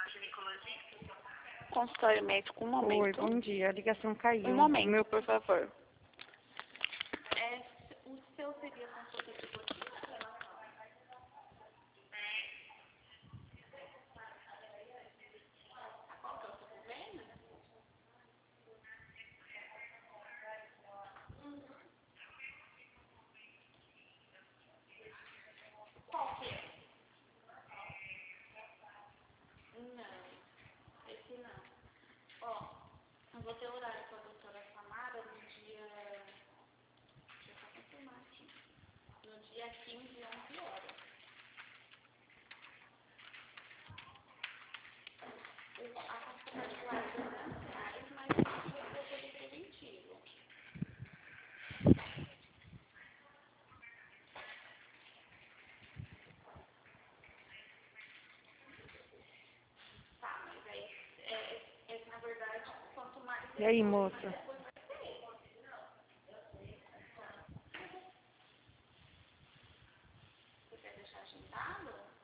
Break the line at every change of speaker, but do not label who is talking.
Consultório médico, um momento.
Oi, bom dia. A ligação caiu.
Um momento.
Meu, por favor.
O seu seria consulta de rotina? Qual que é o seu problema? Qual que é? Não, esse não. Ó, eu vou ter horário com a doutora Samara no dia... Deixa eu só confirmar aqui. No dia 15, 11 horas. A consulta particular é R$ 200, mas o controle preventivo. Tá, mas aí, na verdade, quanto mais...
E aí, moça?
Você quer deixar agendado?